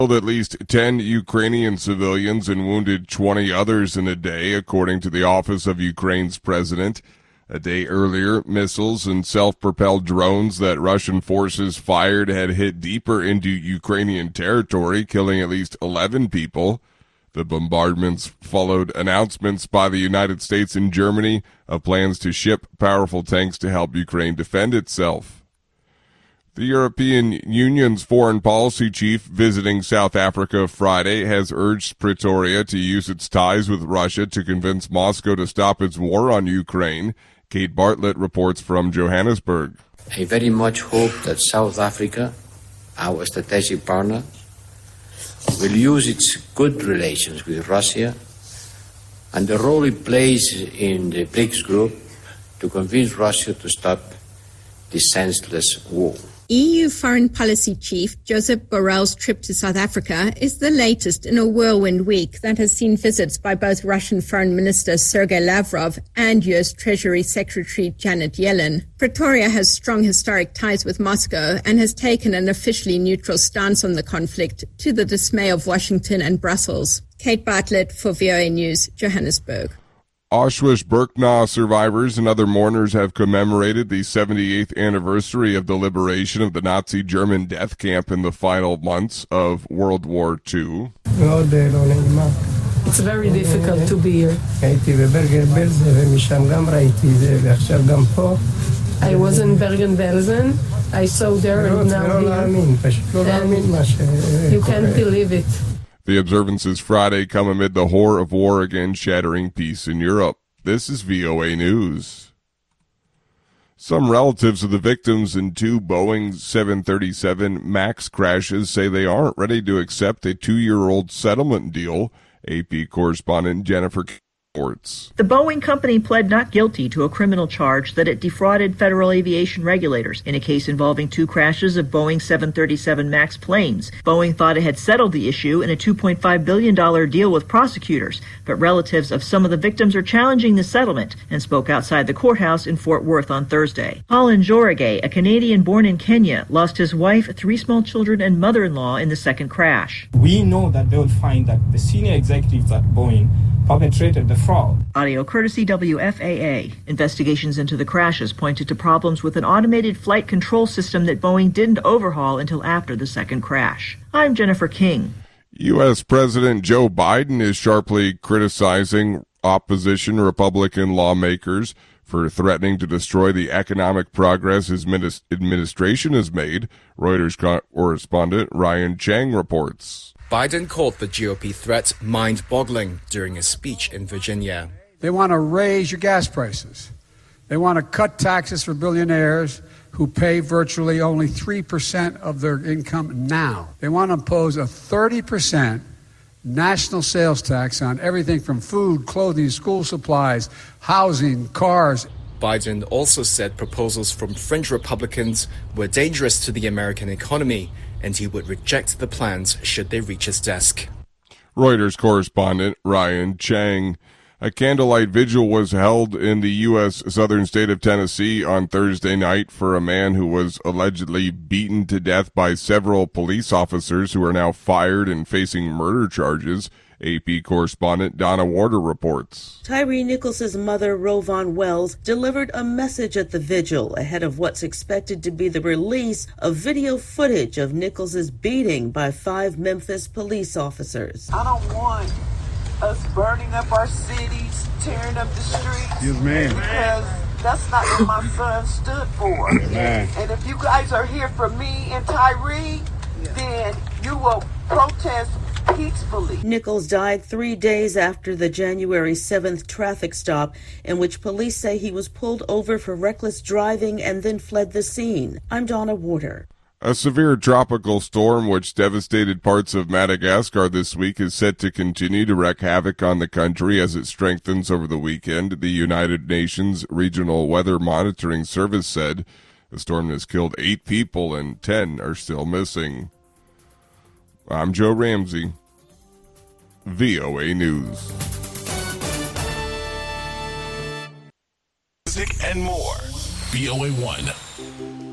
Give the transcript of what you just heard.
Killed at least 10 Ukrainian civilians and wounded 20 others in a day, according to the office of Ukraine's president. A day earlier, missiles and self-propelled drones that Russian forces fired had hit deeper into Ukrainian territory, killing at least 11 people. The bombardments followed announcements by the United States and Germany of plans to ship powerful tanks to help Ukraine defend itself. The European Union's foreign policy chief visiting South Africa Friday has urged Pretoria to use its ties with Russia to convince Moscow to stop its war on Ukraine. Kate Bartlett reports from Johannesburg. I very much hope that South Africa, our strategic partner, will use its good relations with Russia and the role it plays in the BRICS group to convince Russia to stop this senseless war. EU Foreign Policy Chief Josep Borrell's trip to South Africa is the latest in a whirlwind week that has seen visits by both Russian Foreign Minister Sergei Lavrov and US Treasury Secretary Janet Yellen. Pretoria has strong historic ties with Moscow and has taken an officially neutral stance on the conflict, to the dismay of Washington and Brussels. Kate Bartlett for VOA News, Johannesburg. Auschwitz-Birkenau survivors and other mourners have commemorated the 78th anniversary of the liberation of the Nazi German death camp in the final months of World War II. It's very difficult to be here. I was in Bergen-Belsen. I saw there and now here. And you can't believe it. The observances Friday come amid the horror of war again shattering peace in Europe. This is VOA News. Some relatives of the victims in two Boeing 737 MAX crashes say they aren't ready to accept a 2-year-old settlement deal. AP correspondent Jennifer reports. The Boeing company pled not guilty to a criminal charge that it defrauded federal aviation regulators in a case involving 2 crashes of Boeing 737 MAX planes. Boeing thought it had settled the issue in a $2.5 billion deal with prosecutors, but relatives of some of the victims are challenging the settlement and spoke outside the courthouse in Fort Worth on Thursday. Colin Jorage, a Canadian born in Kenya, lost his wife, 3 small children, and mother-in-law in the second crash. We know that they will find that the senior executives at Boeing perpetrated the fraud. Audio courtesy WFAA. Investigations into the crashes pointed to problems with an automated flight control system that Boeing didn't overhaul until after the second crash. I'm Jennifer King. U.S. President Joe Biden is sharply criticizing opposition Republican lawmakers for threatening to destroy the economic progress his administration has made. Reuters correspondent Ryan Chang reports. Biden called the GOP threat mind-boggling during a speech in Virginia. They want to raise your gas prices. They want to cut taxes for billionaires who pay virtually only 3% of their income now. They want to impose a 30% national sales tax on everything from food, clothing, school supplies, housing, cars. Biden also said proposals from fringe Republicans were dangerous to the American economy, and he would reject the plans should they reach his desk. Reuters correspondent Ryan Chang. A candlelight vigil was held in the U.S. southern state of Tennessee on Thursday night for a man who was allegedly beaten to death by several police officers who are now fired and facing murder charges. AP correspondent Donna Warder reports. Tyree Nichols' mother, Rovon Wells, delivered a message at the vigil ahead of what's expected to be the release of video footage of Nichols' beating by 5 Memphis police officers. I don't want us burning up our cities, tearing up the streets. Yes, ma'am. Because that's not what my son stood for. Man. And if you guys are here for me and Tyree, then you will protest peacefully. Nichols died 3 days after the January 7th traffic stop, in which police say he was pulled over for reckless driving and then fled the scene. I'm Donna Warder. A severe tropical storm which devastated parts of Madagascar this week is set to continue to wreak havoc on the country as it strengthens over the weekend, the United Nations Regional Weather Monitoring Service said. The storm has killed 8 people and 10 are still missing. I'm Joe Ramsey, VOA News. Music and more. VOA1.